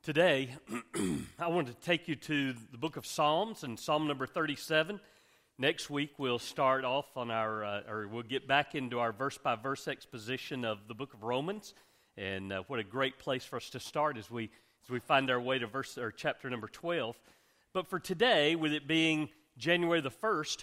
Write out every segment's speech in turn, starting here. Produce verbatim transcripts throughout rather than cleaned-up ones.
Today, I want to take you to the book of Psalms and Psalm number thirty-seven. Next week, we'll start off on our, uh, or we'll get back into our verse-by-verse exposition of the book of Romans. And uh, what a great place for us to start as we as we find our way to verse or chapter number twelve. But for today, with it being January the first,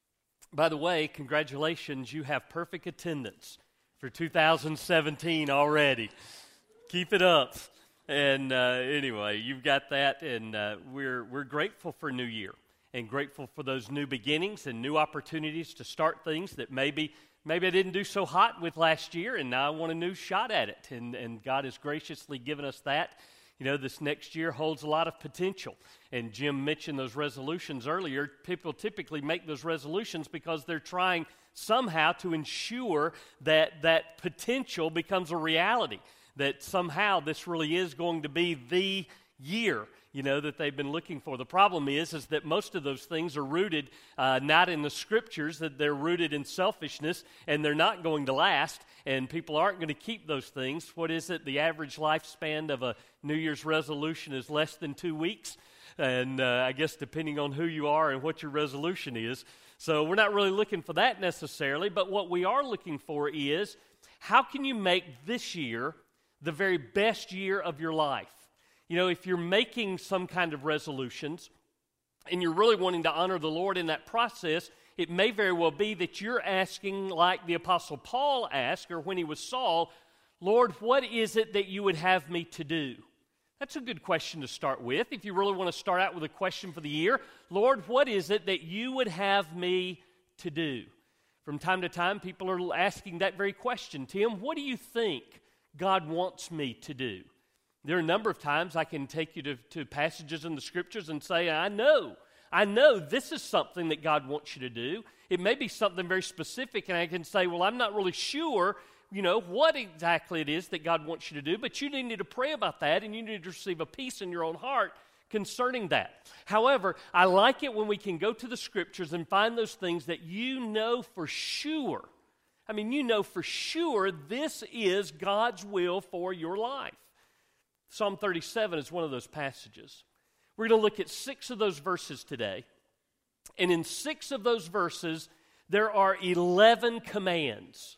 by the way, congratulations, you have perfect attendance for two thousand seventeen already. Keep it up. And uh, anyway, you've got that, and uh, we're we're grateful for a new year and grateful for those new beginnings and new opportunities to start things that maybe maybe I didn't do so hot with last year, and now I want a new shot at it. And, and God has graciously given us that. You know, this next year holds a lot of potential. And Jim mentioned those resolutions earlier. People typically make those resolutions because they're trying somehow to ensure that that potential becomes a reality, that somehow this really is going to be the year, you know, that they've been looking for. The problem is, is that most of those things are rooted uh, not in the Scriptures, that they're rooted in selfishness, and they're not going to last, and people aren't going to keep those things. What is it? The average lifespan of a New Year's resolution is less than two weeks, and uh, I guess depending on who you are and what your resolution is. So we're not really looking for that necessarily, but what we are looking for is, how can you make this year the very best year of your life? You know, if you're making some kind of resolutions and you're really wanting to honor the Lord in that process, it may very well be that you're asking, like the Apostle Paul asked, or when he was Saul, Lord, what is it that you would have me to do? That's a good question to start with. If you really want to start out with a question for the year, Lord, what is it that you would have me to do? From time to time, people are asking that very question. Tim, what do you think God wants me to do? There are a number of times I can take you to, to passages in the Scriptures and say, I know, I know this is something that God wants you to do. It may be something very specific, and I can say, well, I'm not really sure, you know, what exactly it is that God wants you to do, but you need to pray about that, and you need to receive a peace in your own heart concerning that. However, I like it when we can go to the Scriptures and find those things that you know for sure. I mean, you know for sure this is God's will for your life. Psalm thirty-seven is one of those passages. We're going to look at six of those verses today. And in six of those verses, there are eleven commands.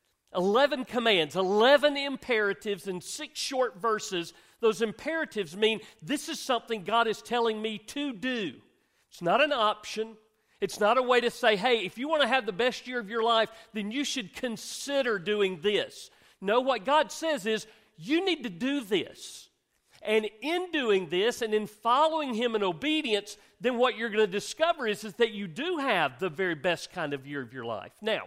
eleven commands, eleven imperatives in six short verses. Those imperatives mean this is something God is telling me to do. It's not an option. It's not a way to say, hey, if you want to have the best year of your life, then you should consider doing this. No, what God says is, you need to do this. And in doing this and in following Him in obedience, then what you're going to discover is, is that you do have the very best kind of year of your life. Now,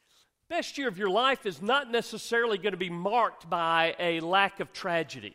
best year of your life is not necessarily going to be marked by a lack of tragedy.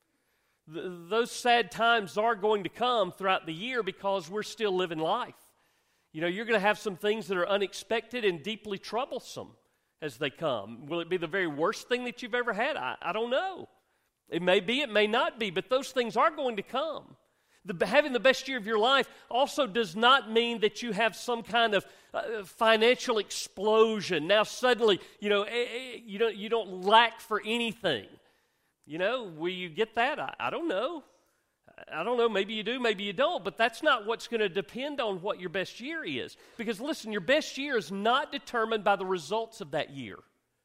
Th- those sad times are going to come throughout the year because we're still living life. You know, you're going to have some things that are unexpected and deeply troublesome as they come. Will it be the very worst thing that you've ever had? I, I don't know. It may be, it may not be, but those things are going to come. The, having the best year of your life also does not mean that you have some kind of uh, financial explosion. Now suddenly, you know, eh, eh, you don't you don't lack for anything. You know, will you get that? I, I don't know. I don't know, maybe you do, maybe you don't, but that's not what's going to depend on what your best year is. Because listen, your best year is not determined by the results of that year.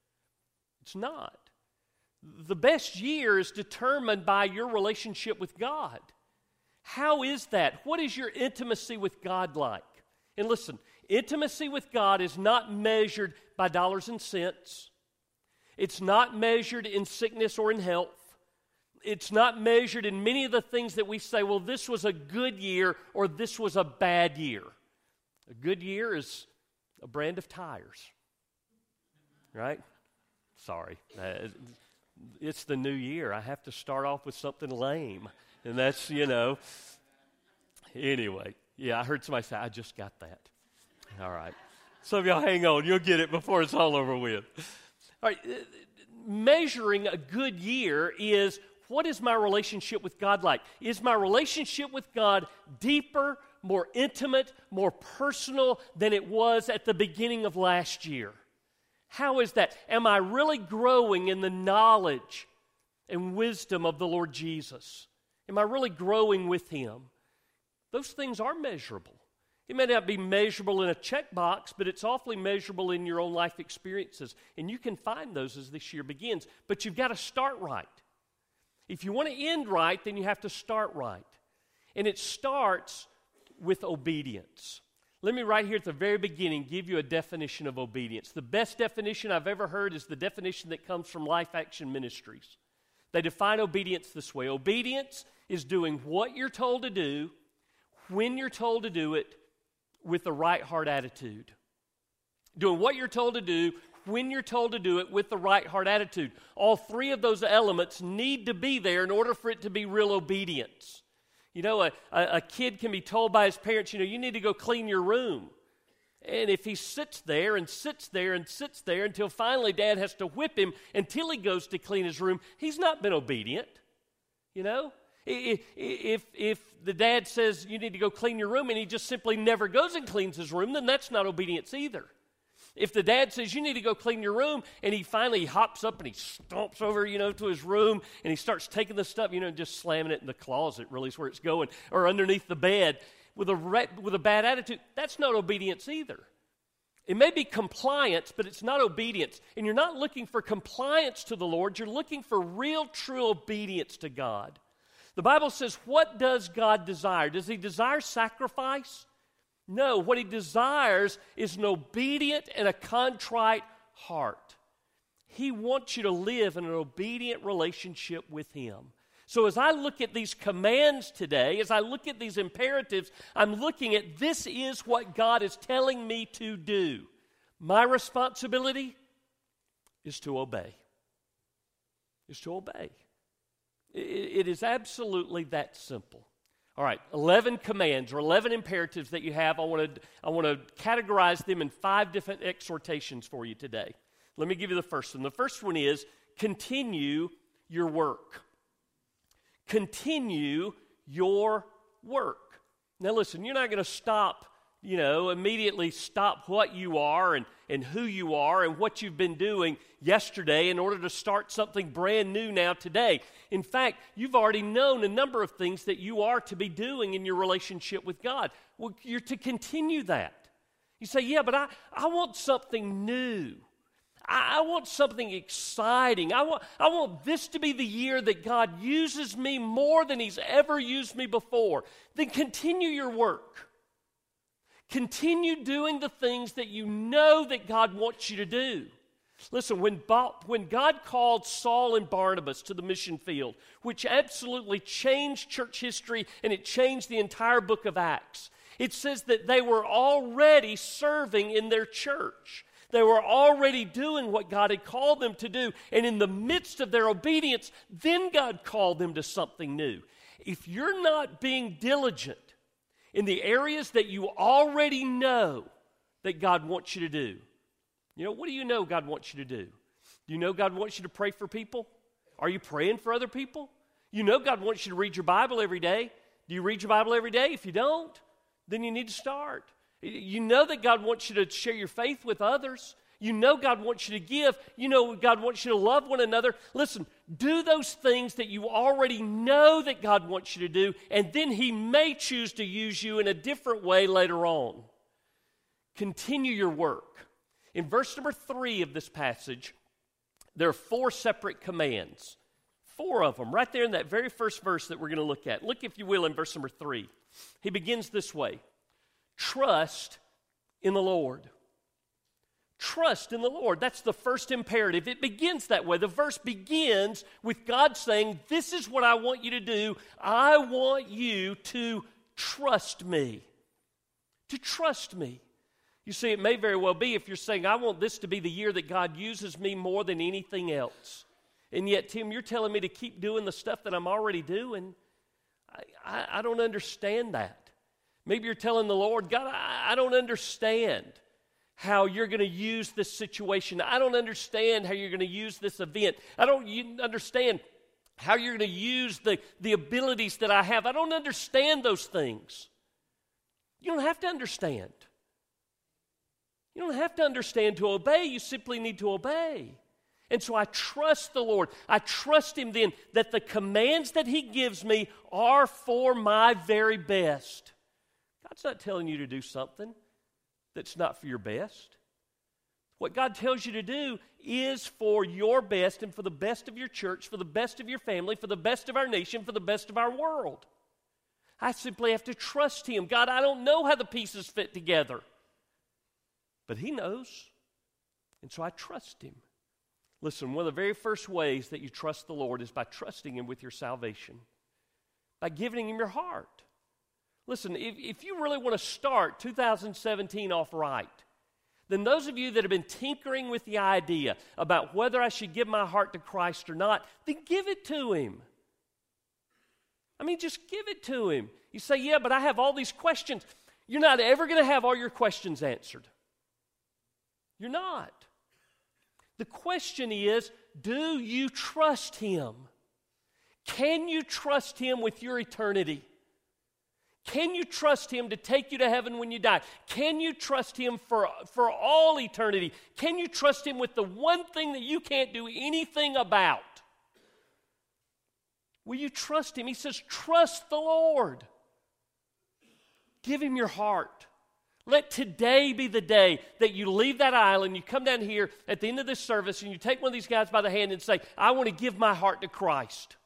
It's not. The best year is determined by your relationship with God. How is that? What is your intimacy with God like? And listen, intimacy with God is not measured by dollars and cents. It's not measured in sickness or in health. It's not measured in many of the things that we say, well, this was a good year or this was a bad year. A good year is a brand of tires, right? Sorry. Uh, it's the new year. I have to start off with something lame. And that's, you know, anyway. Yeah, I heard somebody say, I just got that. All right. Some of y'all hang on. You'll get it before it's all over with. All right. Measuring a good year is, what is my relationship with God like? Is my relationship with God deeper, more intimate, more personal than it was at the beginning of last year? How is that? Am I really growing in the knowledge and wisdom of the Lord Jesus? Am I really growing with Him? Those things are measurable. It may not be measurable in a checkbox, but it's awfully measurable in your own life experiences. And you can find those as this year begins. But you've got to start right. If you want to end right, then you have to start right. And it starts with obedience. Let me right here at the very beginning give you a definition of obedience. The best definition I've ever heard is the definition that comes from Life Action Ministries. They define obedience this way. Obedience is doing what you're told to do, when you're told to do it, with the right heart attitude. Doing what you're told to do, when you're told to do it, with the right heart attitude. All three of those elements need to be there in order for it to be real obedience. You know, a, a, a kid can be told by his parents, you know, you need to go clean your room. And if he sits there and sits there and sits there until finally dad has to whip him until he goes to clean his room, he's not been obedient, you know? If, if, if the dad says you need to go clean your room and he just simply never goes and cleans his room, then that's not obedience either. If the dad says you need to go clean your room and he finally hops up and he stomps over, you know, to his room and he starts taking the stuff, you know, and just slamming it in the closet really is where it's going, or underneath the bed with a, re- with a bad attitude, that's not obedience either. It may be compliance, but it's not obedience. And you're not looking for compliance to the Lord, you're looking for real, true obedience to God. The Bible says, what does God desire? Does He desire sacrifice? No, what He desires is an obedient and a contrite heart. He wants you to live in an obedient relationship with Him. So as I look at these commands today, as I look at these imperatives, I'm looking at this is what God is telling me to do. My responsibility is to obey. Is to obey. It is absolutely that simple. All right, eleven commands or eleven imperatives that you have. I want to I want to categorize them in five different exhortations for you today. Let me give you the first one. The first one is continue your work. Continue your work. Now listen, you're not going to stop, you know, immediately stop what you are and, and who you are and what you've been doing yesterday in order to start something brand new now today. In fact, you've already known a number of things that you are to be doing in your relationship with God. Well, you're to continue that. You say, yeah, but I, I want something new. I, I want something exciting. I want, I want this to be the year that God uses me more than He's ever used me before. Then continue your work. Continue doing the things that you know that God wants you to do. Listen, when, Bo- when God called Saul and Barnabas to the mission field, which absolutely changed church history and it changed the entire book of Acts, it says that they were already serving in their church. They were already doing what God had called them to do. And in the midst of their obedience, then God called them to something new. If you're not being diligent in the areas that you already know that God wants you to do, you know, what do you know God wants you to do? Do you know God wants you to pray for people? Are you praying for other people? You know God wants you to read your Bible every day. Do you read your Bible every day? If you don't, then you need to start. You know that God wants you to share your faith with others. You know God wants you to give. You know God wants you to love one another. Listen, do those things that you already know that God wants you to do, and then He may choose to use you in a different way later on. Continue your work. In verse number three of this passage, there are four separate commands. Four of them, right there in that very first verse that we're going to look at. Look, if you will, in verse number three. He begins this way. Trust in the Lord. Trust in the Lord. That's the first imperative. It begins that way. The verse begins with God saying, this is what I want you to do. I want you to trust me. To trust me. You see, it may very well be if you're saying, I want this to be the year that God uses me more than anything else. And yet, Tim, you're telling me to keep doing the stuff that I'm already doing. I, I, I don't understand that. Maybe you're telling the Lord, God, I, I don't understand how you're going to use this situation. I don't understand how you're going to use this event. I don't you understand how you're going to use the, the abilities that I have. I don't understand those things. You don't have to understand. You don't have to understand to obey. You simply need to obey. And so I trust the Lord. I trust Him then that the commands that He gives me are for my very best. God's not telling you to do something that's not for your best. What God tells you to do is for your best and for the best of your church, for the best of your family, for the best of our nation, for the best of our world. I simply have to trust Him. God, I don't know how the pieces fit together, but He knows, and so I trust Him. Listen, one of the very first ways that you trust the Lord is by trusting Him with your salvation, by giving Him your heart. Listen, if, if you really want to start two thousand seventeen off right, then those of you that have been tinkering with the idea about whether I should give my heart to Christ or not, then give it to Him. I mean, just give it to Him. You say, yeah, but I have all these questions. You're not ever going to have all your questions answered. You're not. The question is, do you trust Him? Can you trust Him with your eternity? Can you trust Him to take you to heaven when you die? Can you trust Him for, for all eternity? Can you trust Him with the one thing that you can't do anything about? Will you trust Him? He says, trust the Lord. Give Him your heart. Let today be the day that you leave that aisle and you come down here at the end of this service and you take one of these guys by the hand and say, I want to give my heart to Christ.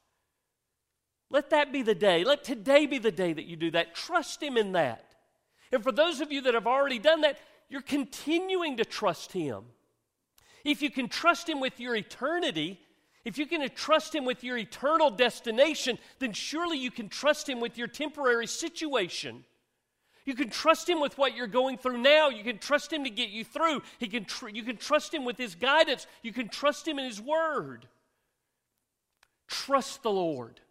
Let that be the day. Let today be the day that you do that. Trust Him in that. And for those of you that have already done that, you're continuing to trust Him. If you can trust Him with your eternity, if you can trust Him with your eternal destination, then surely you can trust Him with your temporary situation. You can trust Him with what you're going through now. You can trust Him to get you through. He can tr- you can trust Him with His guidance. You can trust Him in His Word. Trust the Lord.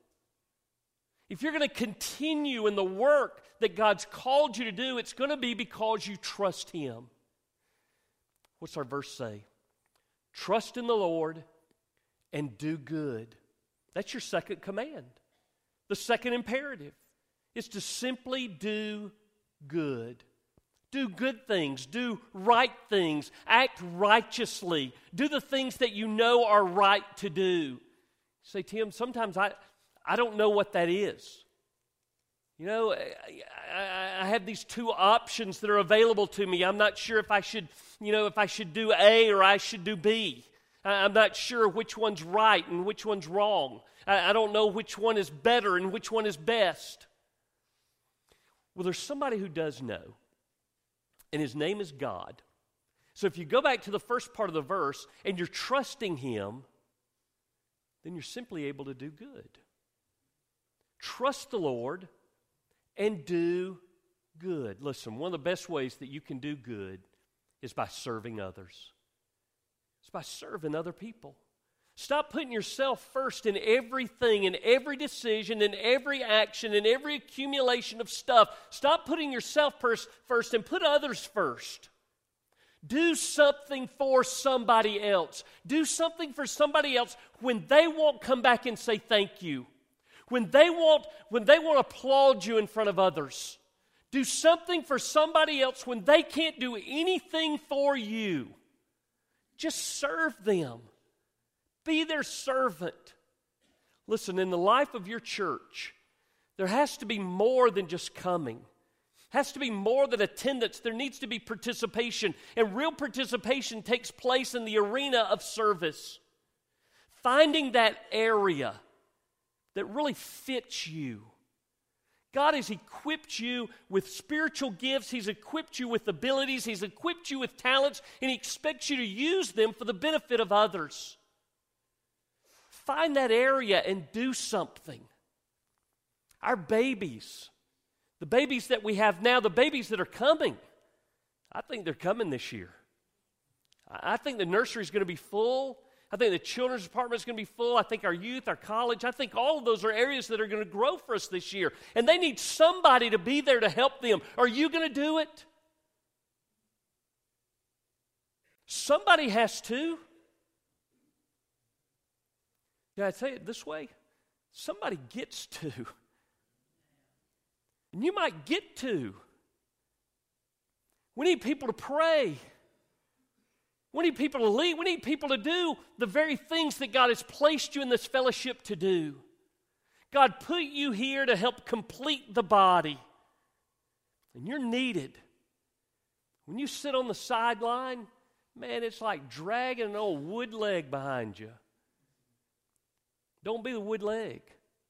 If you're going to continue in the work that God's called you to do, it's going to be because you trust Him. What's our verse say? Trust in the Lord and do good. That's your second command. The second imperative is to simply do good. Do good things. Do right things. Act righteously. Do the things that you know are right to do. You say, Tim, sometimes I, I don't know what that is. You know, I, I, I have these two options that are available to me. I'm not sure if I should, you know, if I should do A or I should do B. I, I'm not sure which one's right and which one's wrong. I, I don't know which one is better and which one is best. Well, there's somebody who does know, and His name is God. So if you go back to the first part of the verse and you're trusting Him, then you're simply able to do good. Trust the Lord and do good. Listen, one of the best ways that you can do good is by serving others. It's by serving other people. Stop putting yourself first in everything, in every decision, in every action, in every accumulation of stuff. Stop putting yourself first and put others first. Do something for somebody else. Do something for somebody else when they won't come back and say thank you. When they won't, when they won't applaud you in front of others. Do something for somebody else when they can't do anything for you. Just serve them. Be their servant. Listen, in the life of your church, there has to be more than just coming. Has to be more than attendance. There needs to be participation. And real participation takes place in the arena of service. Finding that area that really fits you. God has equipped you with spiritual gifts. He's equipped you with abilities. He's equipped you with talents. And He expects you to use them for the benefit of others. Find that area and do something. Our babies, the babies that we have now, the babies that are coming, I think they're coming this year. I think the nursery is going to be full. I think the children's department is going to be full. I think our youth, our college, I think all of those are areas that are going to grow for us this year. And they need somebody to be there to help them. Are you going to do it? Somebody has to. Can I say it this way? Somebody gets to. And you might get to. We need people to pray. We need people to lead. We need people to do the very things that God has placed you in this fellowship to do. God put you here to help complete the body. And you're needed. When you sit on the sideline, man, it's like dragging an old wood leg behind you. Don't be the wood leg.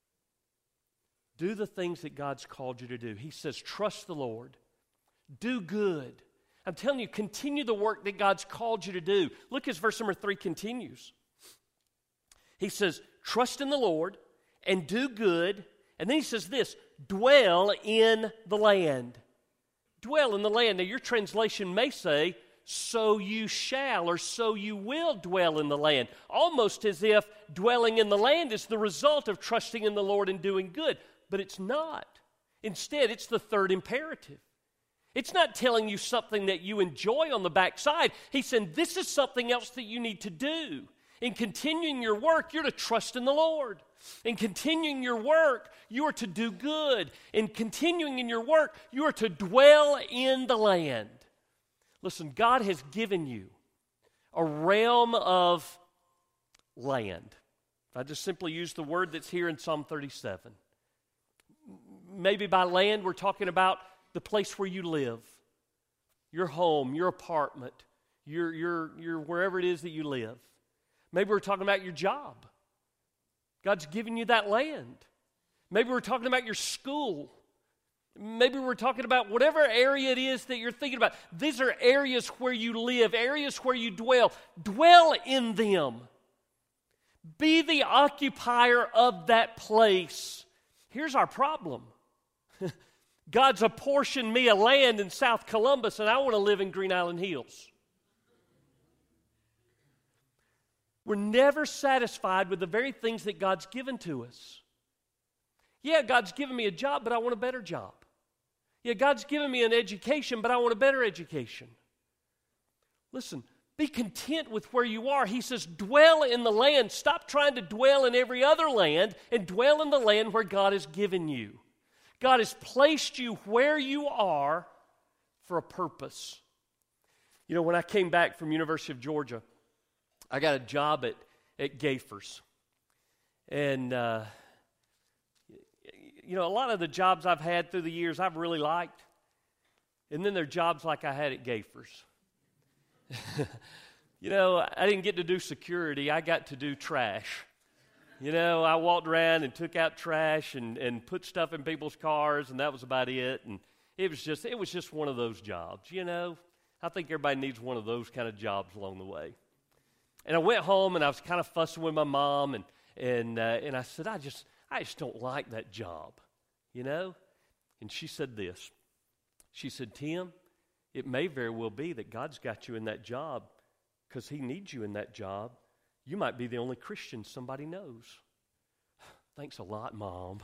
Do the things that God's called you to do. He says, trust the Lord. Do good. I'm telling you, continue the work that God's called you to do. Look as verse number three continues. He says, trust in the Lord and do good. And then he says this, dwell in the land. Dwell in the land. Now your translation may say, so you shall or so you will dwell in the land. Almost as if dwelling in the land is the result of trusting in the Lord and doing good. But it's not. Instead, it's the third imperative. It's not telling you something that you enjoy on the backside. He's saying this is something else that you need to do. In continuing your work, you're to trust in the Lord. In continuing your work, you are to do good. In continuing in your work, you are to dwell in the land. Listen, God has given you a realm of land. I just simply use the word that's here in Psalm thirty-seven. Maybe by land, we're talking about the place where you live, your home, your apartment, your, your, your wherever it is that you live. Maybe we're talking about your job. God's given you that land. Maybe we're talking about your school. Maybe we're talking about whatever area it is that you're thinking about. These are areas where you live, areas where you dwell. Dwell in them. Be the occupier of that place. Here's our problem. God's apportioned me a land in South Columbus, and I want to live in Green Island Hills. We're never satisfied with the very things that God's given to us. Yeah, God's given me a job, but I want a better job. Yeah, God's given me an education, but I want a better education. Listen, be content with where you are. He says, dwell in the land. Stop trying to dwell in every other land and dwell in the land where God has given you. God has placed you where you are for a purpose. You know, when I came back from University of Georgia, I got a job at, at Gaffer's. And, uh, you know, a lot of the jobs I've had through the years I've really liked. And then there are jobs like I had at Gaffer's. You know, I didn't get to do security. I got to do trash. You know, I walked around and took out trash and, and put stuff in people's cars, and that was about it. And it was just it was just one of those jobs, you know. I think everybody needs one of those kind of jobs along the way. And I went home, and I was kind of fussing with my mom, and and uh, and I said, I just I just don't like that job, you know. And she said this. She said, Tim, it may very well be that God's got you in that job because He needs you in that job. You might be the only Christian somebody knows. Thanks a lot, Mom.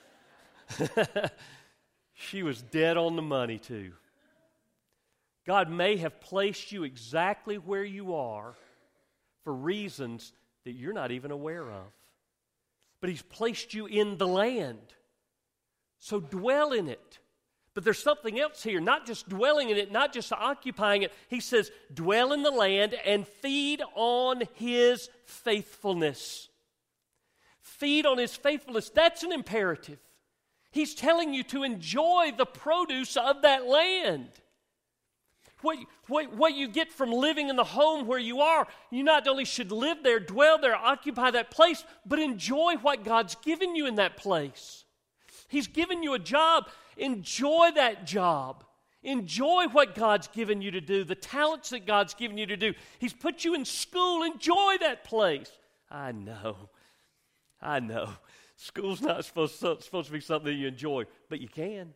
She was dead on the money, too. God may have placed you exactly where you are for reasons that you're not even aware of. But He's placed you in the land. So dwell in it. But there's something else here, not just dwelling in it, not just occupying it. He says, dwell in the land and feed on His faithfulness. Feed on His faithfulness. That's an imperative. He's telling you to enjoy the produce of that land. What, what, what you get from living in the home where you are, you not only should live there, dwell there, occupy that place, but enjoy what God's given you in that place. He's given you a job. Enjoy that job. Enjoy what God's given you to do, the talents that God's given you to do. He's put you in school. Enjoy that place. I know. I know. School's not supposed to, supposed to be something that you enjoy, but you can.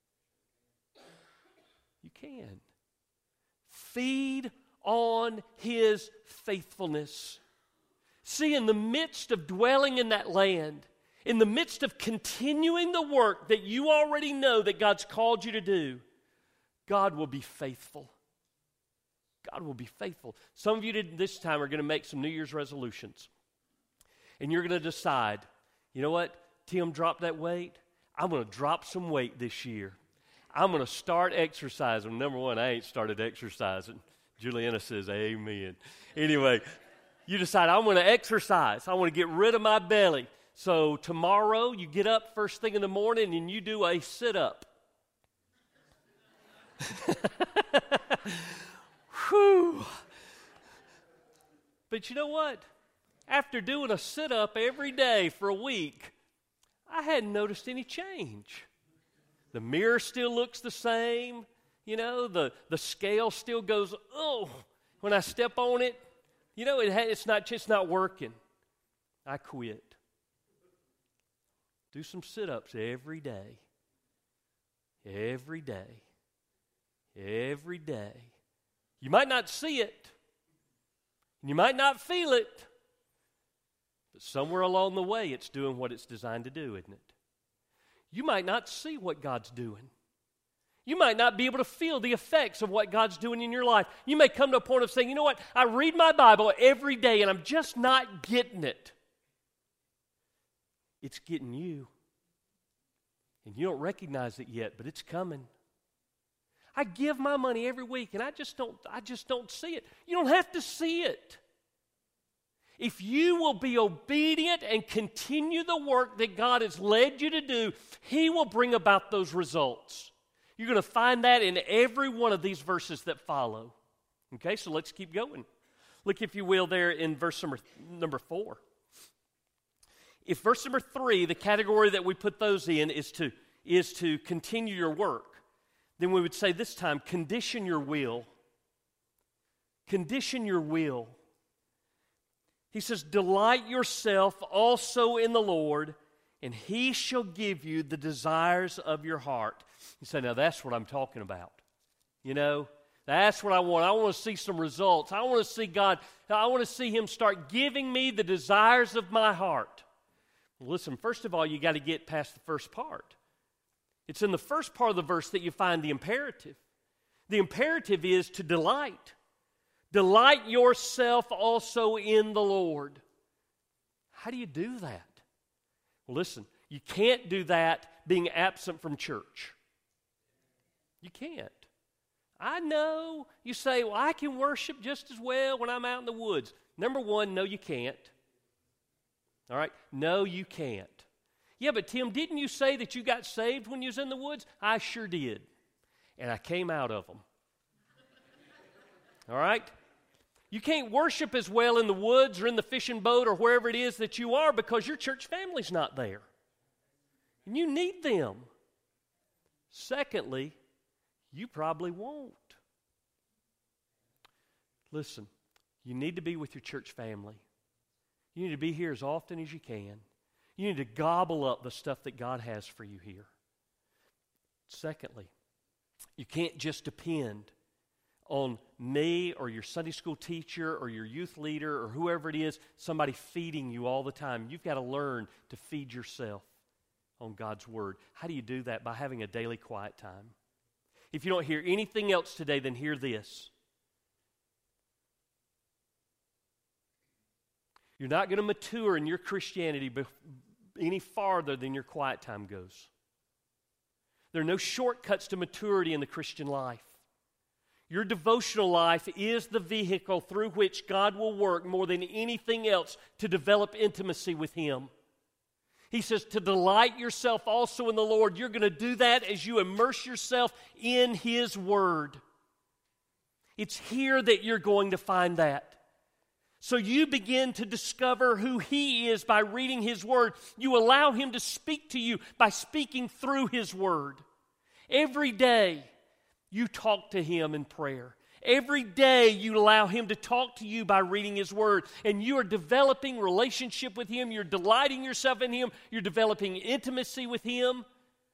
You can. Feed on His faithfulness. See, in the midst of dwelling in that land, in the midst of continuing the work that you already know that God's called you to do, God will be faithful. God will be faithful. Some of you did this time are going to make some New Year's resolutions. And you're going to decide, you know what, Tim dropped that weight. I'm going to drop some weight this year. I'm going to start exercising. Number one, I ain't started exercising. Juliana says amen. Anyway, you decide, I want to exercise. I want to get rid of my belly. So tomorrow you get up first thing in the morning and you do a sit-up. Whew. But you know what? After doing a sit-up every day for a week, I hadn't noticed any change. The mirror still looks the same. You know, the, the scale still goes, oh, when I step on it. You know, it ha- it's not it's not working. I quit. Do some sit-ups every day. Every day. Every day. You might not see it. You might not feel it. But somewhere along the way, it's doing what it's designed to do, isn't it? You might not see what God's doing. You might not be able to feel the effects of what God's doing in your life. You may come to a point of saying, you know what, I read my Bible every day and I'm just not getting it. It's getting you. And you don't recognize it yet, but it's coming. I give my money every week and I just don't I just don't see it. You don't have to see it. If you will be obedient and continue the work that God has led you to do, He will bring about those results. You're going to find that in every one of these verses that follow. Okay, so let's keep going. Look, if you will, there in verse number, number four. If verse number three, the category that we put those in is to, is to continue your work, then we would say this time, condition your will. Condition your will. He says, delight yourself also in the Lord, and He shall give you the desires of your heart. You say, now that's what I'm talking about. You know, that's what I want. I want to see some results. I want to see God, I want to see Him start giving me the desires of my heart. Well, listen, first of all, you got to get past the first part. It's in the first part of the verse that you find the imperative. The imperative is to delight. Delight yourself also in the Lord. How do you do that? Well, listen, you can't do that being absent from church. You can't. I know you say, well, I can worship just as well when I'm out in the woods. Number one, no, you can't. All right? No, you can't. Yeah, but Tim, didn't you say that you got saved when you was in the woods? I sure did. And I came out of them. All right? You can't worship as well in the woods or in the fishing boat or wherever it is that you are because your church family's not there. And you need them. Secondly, you probably won't. Listen, you need to be with your church family. You need to be here as often as you can. You need to gobble up the stuff that God has for you here. Secondly, you can't just depend on me or your Sunday school teacher or your youth leader or whoever it is, somebody feeding you all the time. You've got to learn to feed yourself on God's Word. How do you do that? By having a daily quiet time. If you don't hear anything else today, then hear this. You're not going to mature in your Christianity any farther than your quiet time goes. There are no shortcuts to maturity in the Christian life. Your devotional life is the vehicle through which God will work more than anything else to develop intimacy with Him. He says to delight yourself also in the Lord. You're going to do that as you immerse yourself in His Word. It's here that you're going to find that. So you begin to discover who He is by reading His Word. You allow Him to speak to you by speaking through His Word. Every day you talk to Him in prayer. Every day you allow Him to talk to you by reading His Word. And you are developing relationship with Him. You're delighting yourself in Him. You're developing intimacy with Him.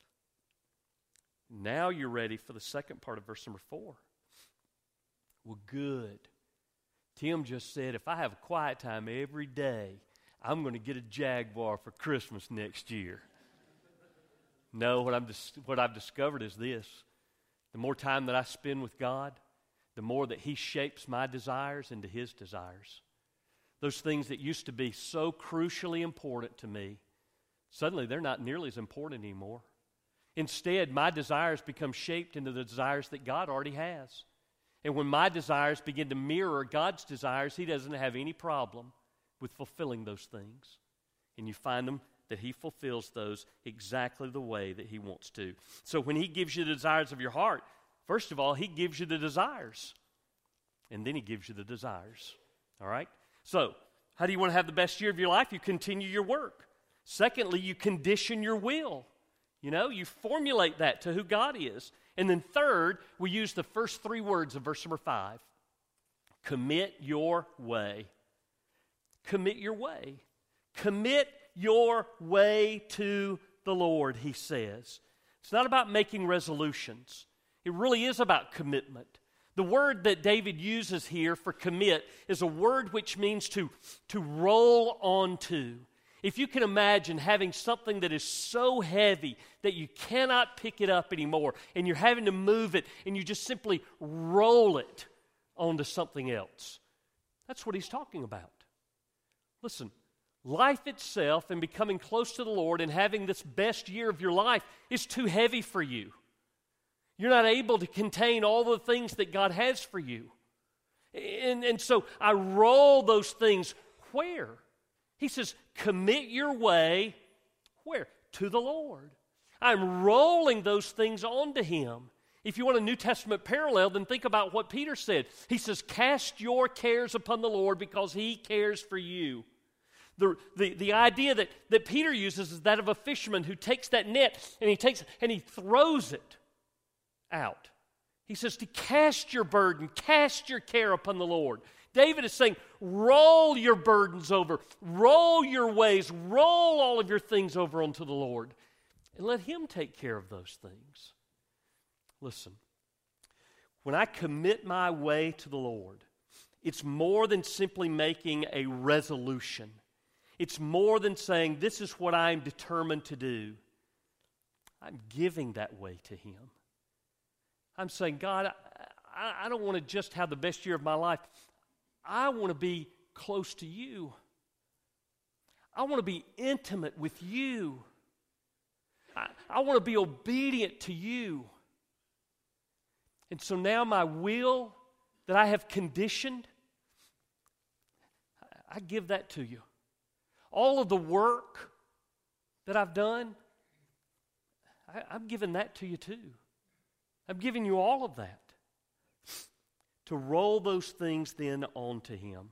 Now you're ready for the second part of verse number four. Well, good. Tim just said, if I have a quiet time every day, I'm going to get a Jaguar for Christmas next year. No, what, I'm dis- what I've discovered is this. The more time that I spend with God, the more that He shapes my desires into His desires. Those things that used to be so crucially important to me, suddenly they're not nearly as important anymore. Instead, my desires become shaped into the desires that God already has. And when my desires begin to mirror God's desires, He doesn't have any problem with fulfilling those things. And you find them that He fulfills those exactly the way that He wants to. So when He gives you the desires of your heart, first of all, He gives you the desires. And then He gives you the desires. All right? So, how do you want to have the best year of your life? You continue your work. Secondly, you condition your will. You know, you formulate that to who God is. And then third, we use the first three words of verse number five. Commit your way. Commit your way. Commit your way to the Lord, He says. It's not about making resolutions. It really is about commitment. The word that David uses here for commit is a word which means to, to roll onto. If you can imagine having something that is so heavy that you cannot pick it up anymore, and you're having to move it, and you just simply roll it onto something else. That's what he's talking about. Listen, life itself and becoming close to the Lord and having this best year of your life is too heavy for you. You're not able to contain all the things that God has for you. And, and so I roll those things where? He says, commit your way, where? To the Lord. I'm rolling those things onto Him. If you want a New Testament parallel, then think about what Peter said. He says, cast your cares upon the Lord because He cares for you. The, the, the idea that, that Peter uses is that of a fisherman who takes that net and he takes and he throws it out. He says to cast your burden, cast your care upon the Lord. David is saying, roll your burdens over, roll your ways, roll all of your things over onto the Lord, and let Him take care of those things. Listen, when I commit my way to the Lord, it's more than simply making a resolution. It's more than saying, this is what I'm determined to do. I'm giving that way to Him. I'm saying, God, I, I don't want to just have the best year of my life. I want to be close to You. I want to be intimate with You. I, I want to be obedient to You. And so now my will that I have conditioned, I give that to You. All of the work that I've done, I, I'm giving that to You too. I'm giving You all of that. To roll those things then onto Him.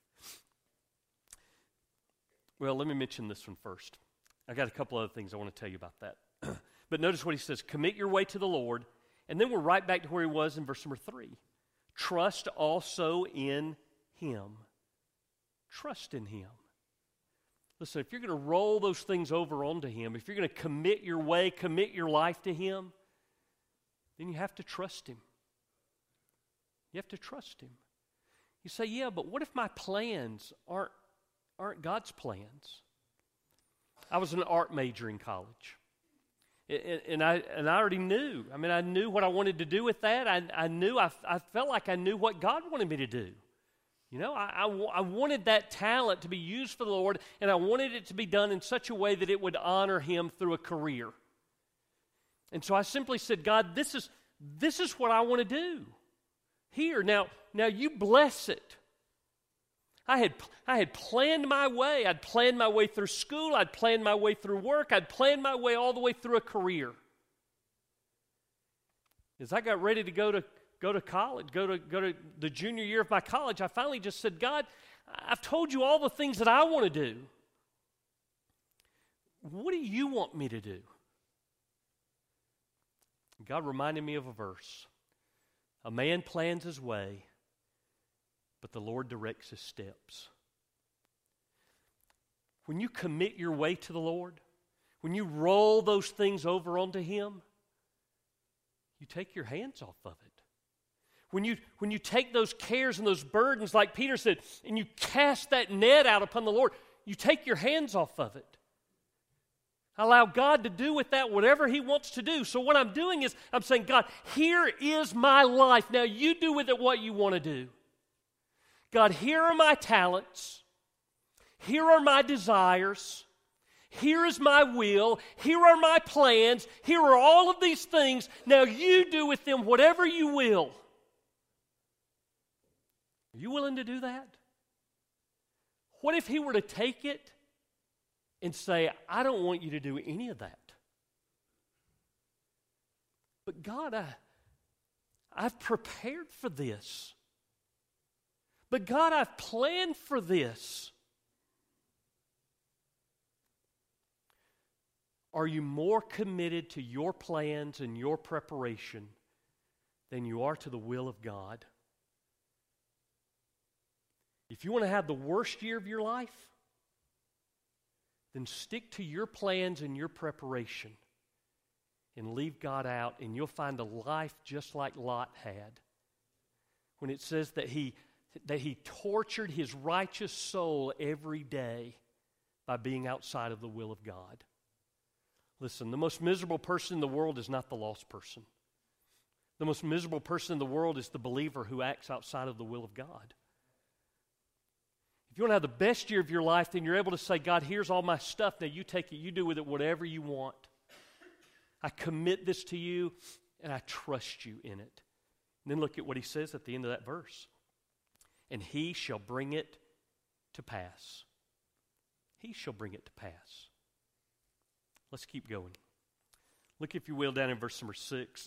Well, let me mention this one first. I got a couple other things I want to tell you about that. But notice what he says, commit your way to the Lord, and then we're right back to where he was in verse number three. Trust also in Him. Trust in Him. Listen, if you're going to roll those things over onto Him, if you're going to commit your way, commit your life to Him, then you have to trust Him. You have to trust Him. You say, yeah, but what if my plans aren't, aren't God's plans? I was an art major in college. And, and, I, and I already knew. I mean, I knew what I wanted to do with that. I, I knew, I, I felt like I knew what God wanted me to do. You know, I, I, I wanted that talent to be used for the Lord, and I wanted it to be done in such a way that it would honor Him through a career. And so I simply said, God, this is, this is what I want to do. Here, now, now you bless it. I had, I had planned my way. I'd planned my way through school. I'd planned my way through work. I'd planned my way all the way through a career. As I got ready to go to go to college, go to go to the junior year of my college, I finally just said, God, I've told You all the things that I want to do. What do You want me to do? God reminded me of a verse. A man plans his way, but the Lord directs his steps. When you commit your way to the Lord, when you roll those things over onto Him, you take your hands off of it. When you, when you take those cares and those burdens, like Peter said, and you cast that net out upon the Lord, you take your hands off of it. Allow God to do with that whatever He wants to do. So what I'm doing is I'm saying, God, here is my life. Now you do with it what You want to do. God, here are my talents. Here are my desires. Here is my will. Here are my plans. Here are all of these things. Now you do with them whatever You will. Are you willing to do that? What if he were to take it and say, I don't want you to do any of that? But God, I, I've prepared for this. But God, I've planned for this. Are you more committed to your plans and your preparation than you are to the will of God? If you want to have the worst year of your life, then stick to your plans and your preparation and leave God out, and you'll find a life just like Lot had. When it says that he, that he tortured his righteous soul every day by being outside of the will of God. Listen, the most miserable person in the world is not the lost person. The most miserable person in the world is the believer who acts outside of the will of God. If you want to have the best year of your life, then you're able to say, God, here's all my stuff. Now you take it, you do with it whatever you want. I commit this to you, and I trust you in it. And then look at what he says at the end of that verse. And he shall bring it to pass. He shall bring it to pass. Let's keep going. Look, if you will, down in verse number six.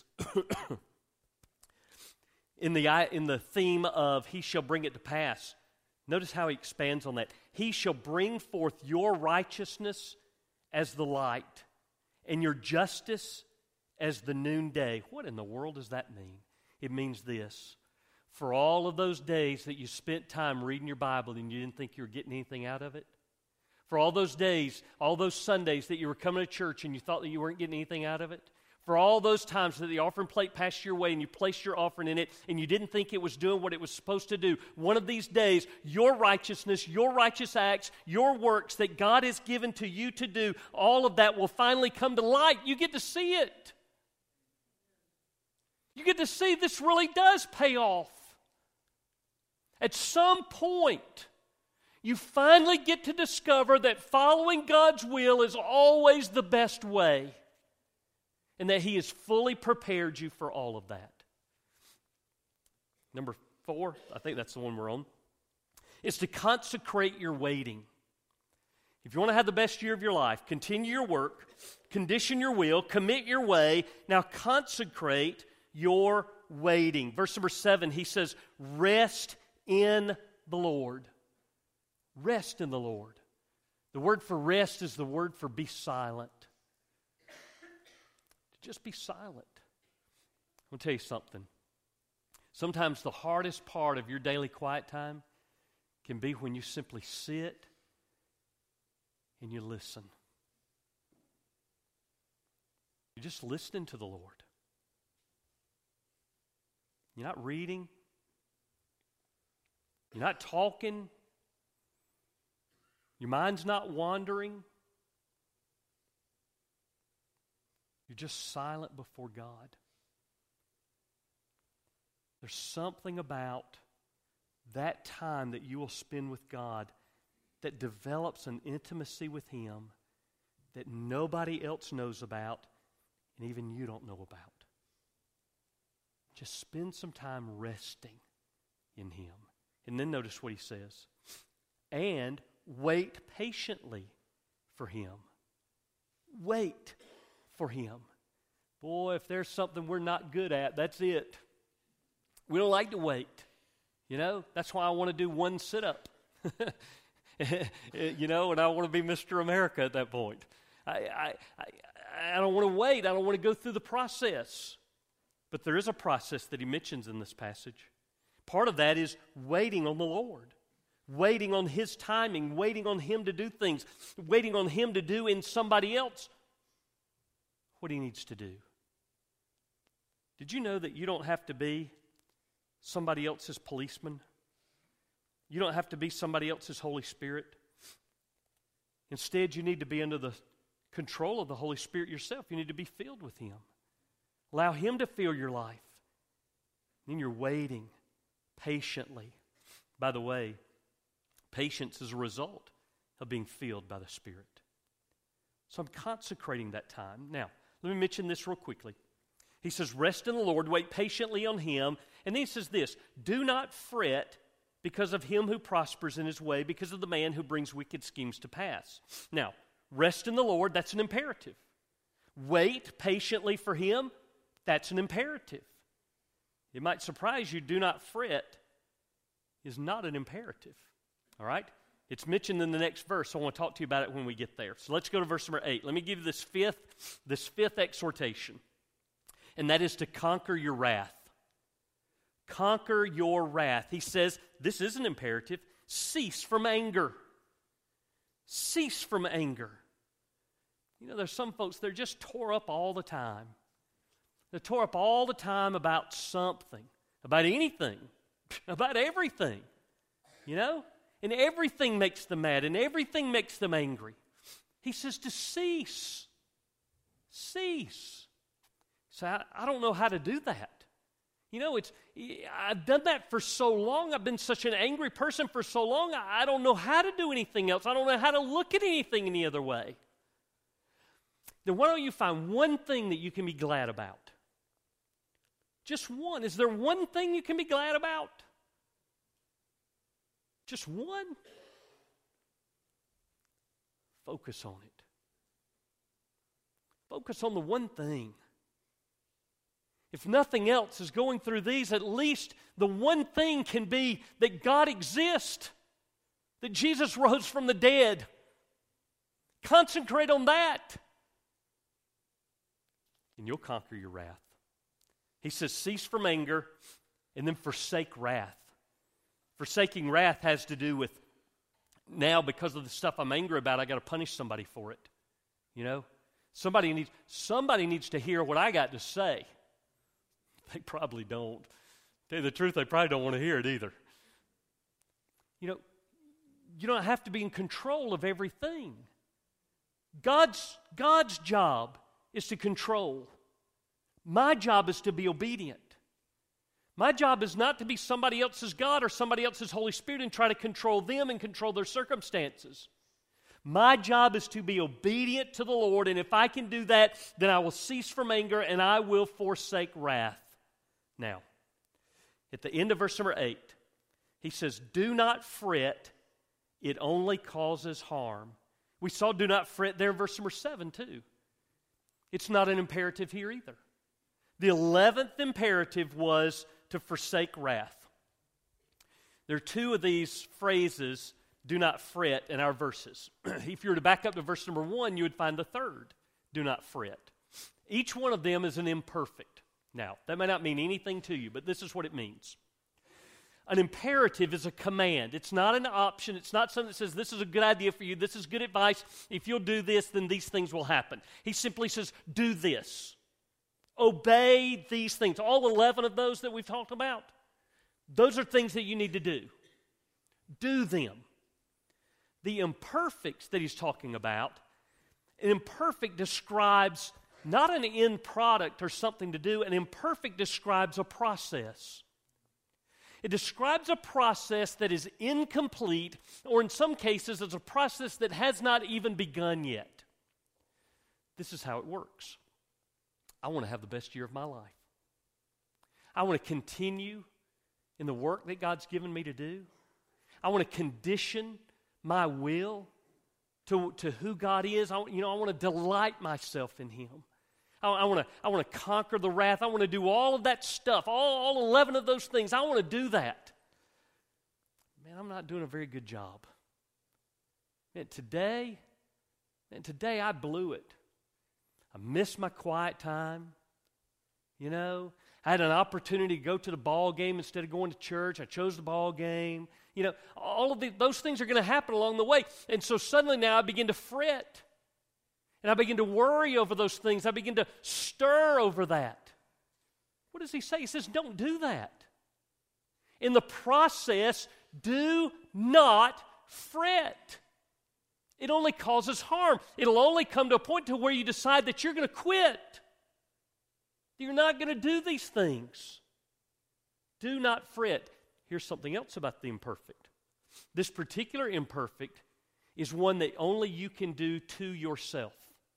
in, the, in the theme of he shall bring it to pass, notice how he expands on that. He shall bring forth your righteousness as the light, and your justice as the noonday. What in the world does that mean? It means this. For all of those days that you spent time reading your Bible and you didn't think you were getting anything out of it, for all those days, all those Sundays that you were coming to church and you thought that you weren't getting anything out of it, for all those times that the offering plate passed your way and you placed your offering in it and you didn't think it was doing what it was supposed to do, one of these days, your righteousness, your righteous acts, your works that God has given to you to do, all of that will finally come to light. You get to see it. You get to see this really does pay off. At some point, you finally get to discover that following God's will is always the best way, and that He has fully prepared you for all of that. Number four, I think that's the one we're on, is to consecrate your waiting. If you want to have the best year of your life, continue your work, condition your will, commit your way, now consecrate your waiting. Verse number seven, he says, rest in the Lord. Rest in the Lord. The word for rest is the word for be silent. Just be silent. I'll tell you something. Sometimes the hardest part of your daily quiet time can be when you simply sit and you listen. You're just listening to the Lord. You're not reading. You're not talking. Your mind's not wandering. You're just silent before God. There's something about that time that you will spend with God that develops an intimacy with Him that nobody else knows about and even you don't know about. Just spend some time resting in Him. And then notice what he says. And wait patiently for Him. Wait for Him. Boy, if there's something we're not good at, that's it. We don't like to wait. You know, that's why I want to do one sit-up. You know, and I want to be Mister America at that point. I, I, I, I don't want to wait. I don't want to go through the process. But there is a process that he mentions in this passage. Part of that is waiting on the Lord. Waiting on His timing. Waiting on Him to do things. Waiting on Him to do in somebody else what He needs to do. Did you know that you don't have to be somebody else's policeman? You don't have to be somebody else's Holy Spirit. Instead, you need to be under the control of the Holy Spirit yourself. You need to be filled with Him. Allow Him to fill your life. Then you're waiting patiently. By the way, patience is a result of being filled by the Spirit. So I'm consecrating that time. Now, let me mention this real quickly. He says, rest in the Lord, wait patiently on Him. And then he says this, do not fret because of him who prospers in his way, because of the man who brings wicked schemes to pass. Now, rest in the Lord, that's an imperative. Wait patiently for him, that's an imperative. It might surprise you, do not fret is not an imperative. All right? It's mentioned in the next verse, so I want to talk to you about it when we get there. So let's go to verse number eight. Let me give you this fifth, this fifth exhortation, and that is to conquer your wrath. Conquer your wrath. He says, this is an imperative, cease from anger. Cease from anger. You know, there's some folks, they're just tore up all the time. They're tore up all the time about something, about anything, about everything, you know? And everything makes them mad, and everything makes them angry. He says to cease. Cease. So I, I don't know how to do that. You know, it's I've done that for so long. I've been such an angry person for so long. I, I don't know how to do anything else. I don't know how to look at anything any other way. Then why don't you find one thing that you can be glad about? Just one. Is there one thing you can be glad about? Just one? Focus on it. Focus on the one thing. If nothing else is going through these, at least the one thing can be that God exists, that Jesus rose from the dead. Concentrate on that, and you'll conquer your wrath. He says, cease from anger, and then forsake wrath. Forsaking wrath has to do with, now because of the stuff I'm angry about, I got to punish somebody for it. You know? Somebody needs, somebody needs to hear what I got to say. They probably don't. To tell you the truth, they probably don't want to hear it either. You know, you don't have to be in control of everything. God's, God's job is to control. My job is to be obedient. My job is not to be somebody else's God or somebody else's Holy Spirit and try to control them and control their circumstances. My job is to be obedient to the Lord, and if I can do that, then I will cease from anger and I will forsake wrath. Now, at the end of verse number eight, he says, do not fret, it only causes harm. We saw do not fret there in verse number seven too. It's not an imperative here either. The eleventh imperative was to forsake wrath. There are two of these phrases, do not fret, in our verses. If you were to back up to verse number one, you would find the third, do not fret. Each one of them is an imperfect. Now, that may not mean anything to you, but this is what it means. An imperative is a command. It's not an option. It's not something that says, this is a good idea for you. This is good advice. If you'll do this, then these things will happen. He simply says, do this. Obey these things. All eleven of those that we've talked about, those are things that you need to do. Do them. The imperfects that he's talking about, an imperfect describes not an end product or something to do. An imperfect describes a process. It describes a process that is incomplete, or in some cases, it's a process that has not even begun yet. This is how it works. I want to have the best year of my life. I want to continue in the work that God's given me to do. I want to condition my will to, to who God is. I, you know, I want to delight myself in Him. I, I want to I want to conquer the wrath. I want to do all of that stuff, all, all eleven of those things. I want to do that. Man, I'm not doing a very good job. Man, today, man, today I blew it. I missed my quiet time. You know, I had an opportunity to go to the ball game instead of going to church. I chose the ball game. You know, all of the, those things are going to happen along the way. And so suddenly now I begin to fret. And I begin to worry over those things. I begin to stir over that. What does he say? He says, don't do that. In the process, do not fret. It only causes harm. It'll only come to a point to where you decide that you're going to quit. You're not going to do these things. Do not fret. Here's something else about the imperfect. This particular imperfect is one that only you can do to yourself.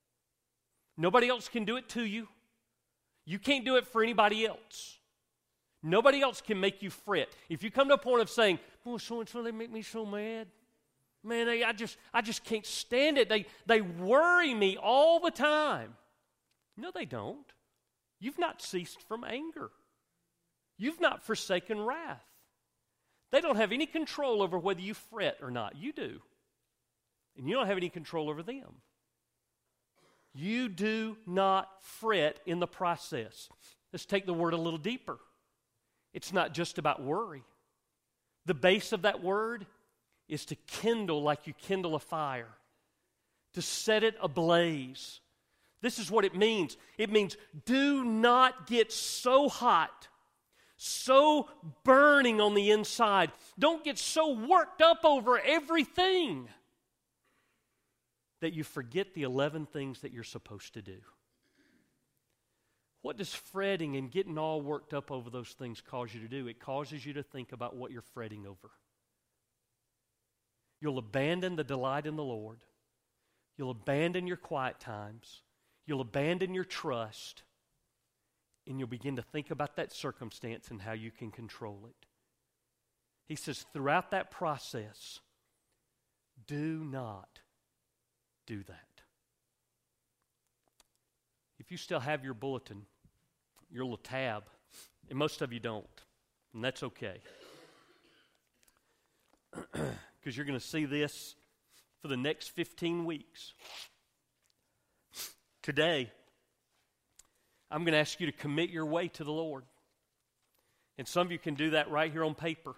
Nobody else can do it to you. You can't do it for anybody else. Nobody else can make you fret. If you come to a point of saying, "Boy, so-and-so, they make me so mad. Man, they, I just I just can't stand it. They, they worry me all the time." No, they don't. You've not ceased from anger. You've not forsaken wrath. They don't have any control over whether you fret or not. You do. And you don't have any control over them. You do not fret in the process. Let's take the word a little deeper. It's not just about worry. The base of that word is to kindle like you kindle a fire, to set it ablaze. This is what it means. It means do not get so hot, so burning on the inside. Don't get so worked up over everything that you forget the eleven things that you're supposed to do. What does fretting and getting all worked up over those things cause you to do? It causes you to think about what you're fretting over. You'll abandon the delight in the Lord. You'll abandon your quiet times. You'll abandon your trust. And you'll begin to think about that circumstance and how you can control it. He says, throughout that process, do not do that. If you still have your bulletin, your little tab, and most of you don't, and that's okay. Because you're going to see this for the next fifteen weeks. Today, I'm going to ask you to commit your way to the Lord. And some of you can do that right here on paper.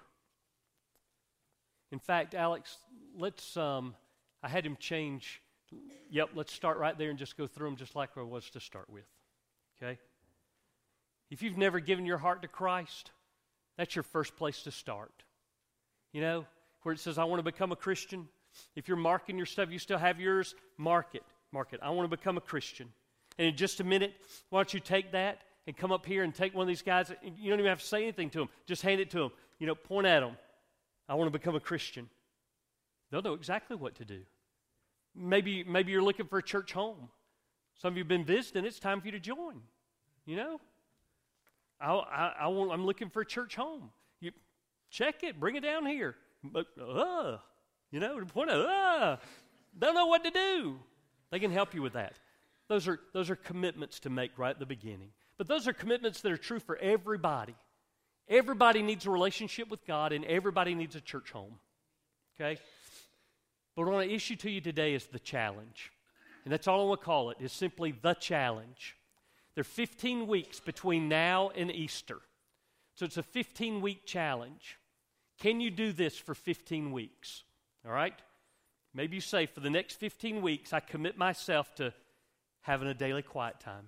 In fact, Alex, let's, um, I had him change. Yep, let's start right there and just go through them just like I was to start with. Okay? If you've never given your heart to Christ, that's your first place to start. You know, where it says, I want to become a Christian. If you're marking your stuff, you still have yours, mark it. Mark it. I want to become a Christian. And in just a minute, why don't you take that and come up here and take one of these guys. You don't even have to say anything to them. Just hand it to them. You know, point at them. I want to become a Christian. They'll know exactly what to do. Maybe, maybe you're looking for a church home. Some of you have been visiting. It's time for you to join. You know, I, I, I want, I'm looking for a church home. You check it. Bring it down here. But uh, you know, point at uh, don't know what to do. They can help you with that. Those are those are commitments to make right at the beginning. But those are commitments that are true for everybody. Everybody needs a relationship with God, and everybody needs a church home. Okay? But what I want to issue to you today is the challenge. And that's all I want to call it, is simply the challenge. There are fifteen weeks between now and Easter. So it's a fifteen-week challenge. Can you do this for fifteen weeks? All right? Maybe you say, for the next fifteen weeks, I commit myself to having a daily quiet time.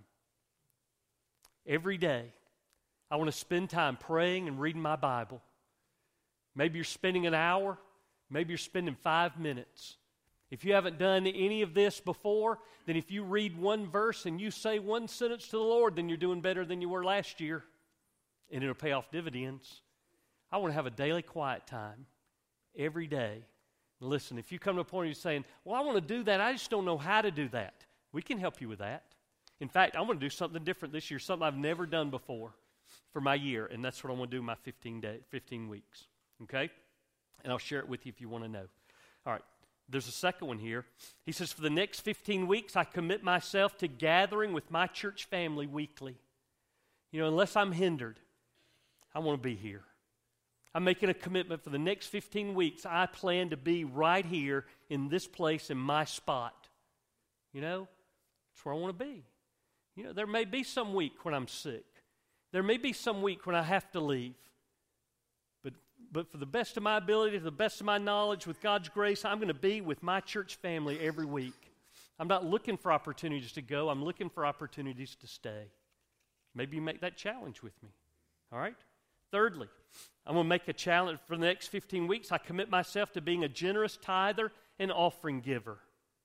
Every day, I want to spend time praying and reading my Bible. Maybe you're spending an hour. Maybe you're spending five minutes. If you haven't done any of this before, then if you read one verse and you say one sentence to the Lord, then you're doing better than you were last year. And it'll pay off dividends. I want to have a daily quiet time every day. Listen, if you come to a point where you're saying, well, I want to do that, I just don't know how to do that. We can help you with that. In fact, I'm going to do something different this year, something I've never done before for my year, and that's what I want to do my fifteen day, fifteen weeks. Okay? And I'll share it with you if you want to know. All right. There's a second one here. He says, for the next fifteen weeks, I commit myself to gathering with my church family weekly. You know, unless I'm hindered, I want to be here. I'm making a commitment for the next fifteen weeks. I plan to be right here in this place in my spot. You know, that's where I want to be. You know, there may be some week when I'm sick. There may be some week when I have to leave. But, but for the best of my ability, to the best of my knowledge, with God's grace, I'm going to be with my church family every week. I'm not looking for opportunities to go. I'm looking for opportunities to stay. Maybe you make that challenge with me. All right? Thirdly, I'm going to make a challenge for the next fifteen weeks. I commit myself to being a generous tither and offering giver.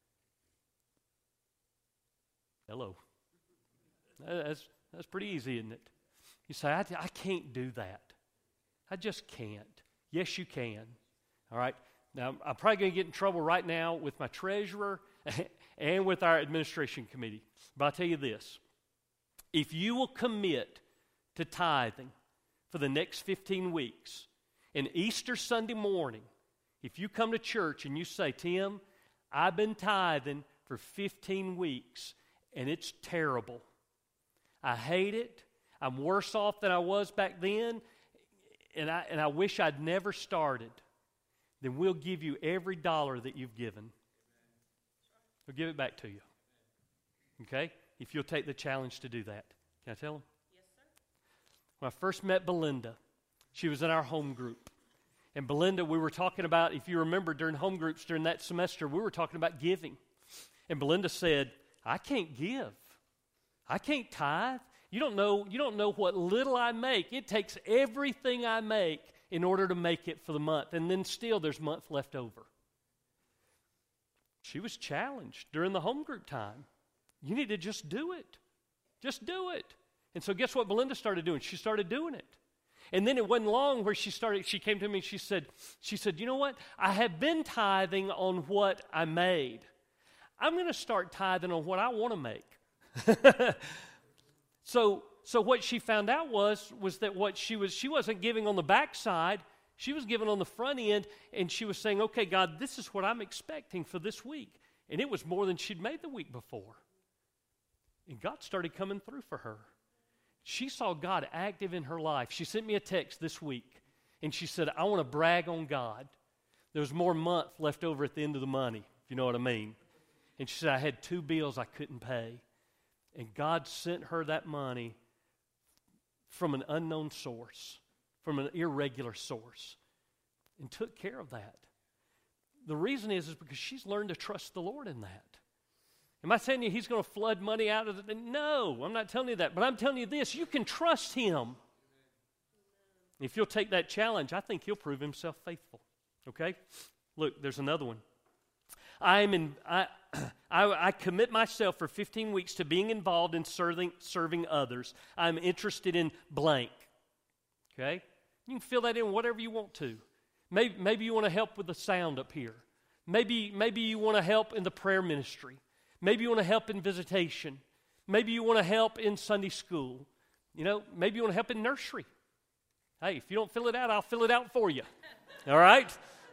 Hello. That's, that's pretty easy, isn't it? You say, I, I can't do that. I just can't. Yes, you can. All right? Now, I'm probably going to get in trouble right now with my treasurer and with our administration committee. But I'll tell you this. If you will commit to tithing for the next fifteen weeks. And Easter Sunday morning, if you come to church and you say, Tim, I've been tithing for fifteen weeks, and it's terrible. I hate it. I'm worse off than I was back then, and I, and I wish I'd never started. Then we'll give you every dollar that you've given. We'll give it back to you. Okay? If you'll take the challenge to do that. Can I tell them? Yes, sir. When I first met Belinda, she was in our home group. And Belinda, we were talking about, if you remember during home groups during that semester, we were talking about giving. And Belinda said, I can't give. I can't tithe. You don't know, you don't know what little I make. It takes everything I make in order to make it for the month. And then still there's month left over. She was challenged during the home group time. You need to just do it. Just do it. And so guess what Belinda started doing? She started doing it. And then it wasn't long where she started, she came to me and she said, she said, you know what? I have been tithing on what I made. I'm going to start tithing on what I want to make. so so what she found out was, was that what she was, she wasn't giving on the backside, she was giving on the front end, and she was saying, okay, God, this is what I'm expecting for this week. And it was more than she'd made the week before. And God started coming through for her. She saw God active in her life. She sent me a text this week, and she said, I want to brag on God. There was more month left over at the end of the money, if you know what I mean. And she said, I had two bills I couldn't pay. And God sent her that money from an unknown source, from an irregular source, and took care of that. The reason is, is because she's learned to trust the Lord in that. Am I telling you He's going to flood money out of it? No, I'm not telling you that. But I'm telling you this, you can trust Him. If you'll take that challenge, I think He'll prove Himself faithful. Okay? Look, there's another one. I am in. I, I, I commit myself for fifteen weeks to being involved in serving serving others. I'm interested in blank. Okay? You can fill that in whatever you want to. Maybe, maybe you want to help with the sound up here. Maybe, maybe you want to help in the prayer ministry. Maybe you want to help in visitation. Maybe you want to help in Sunday school. You know, maybe you want to help in nursery. Hey, if you don't fill it out, I'll fill it out for you. All right?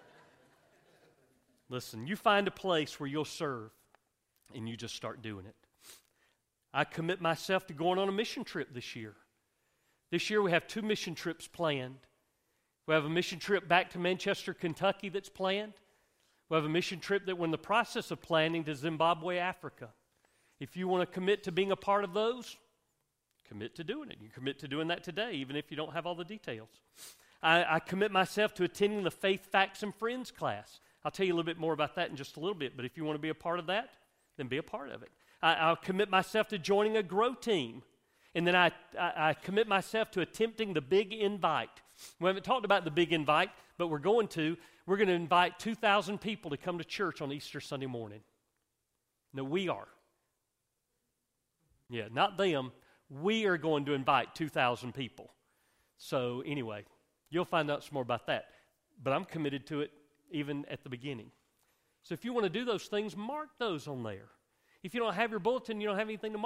Listen, you find a place where you'll serve, and you just start doing it. I commit myself to going on a mission trip this year. This year we have two mission trips planned. We have a mission trip back to Manchester, Kentucky that's planned. We have a mission trip that we're in the process of planning to Zimbabwe, Africa. If you want to commit to being a part of those, commit to doing it. You commit to doing that today, even if you don't have all the details. I, I commit myself to attending the Faith, Facts, and Friends class. I'll tell you a little bit more about that in just a little bit, but if you want to be a part of that, then be a part of it. I, I'll commit myself to joining a grow team. And then I, I, I commit myself to attempting the big invite. We haven't talked about the big invite, but we're going to. We're going to invite two thousand people to come to church on Easter Sunday morning. No, we are. Yeah, not them. We are going to invite two thousand people. So anyway, you'll find out some more about that. But I'm committed to it even at the beginning. So if you want to do those things, mark those on there. If you don't have your bulletin, you don't have anything to mark.